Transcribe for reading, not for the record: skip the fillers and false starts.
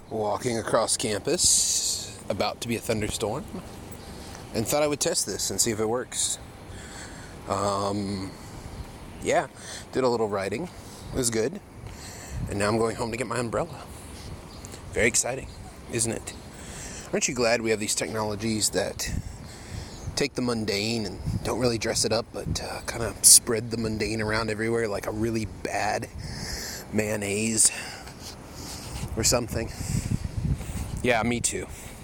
Walking across campus, about to be a thunderstorm, and thought I would test this and see if it works. Did a little writing. It was good. And now I'm going home to get my umbrella. Very exciting, isn't it? Aren't you glad we have these technologies that take the mundane and don't really dress it up, but kind of spread the mundane around everywhere like a really bad mayonnaise or something? Yeah, me too.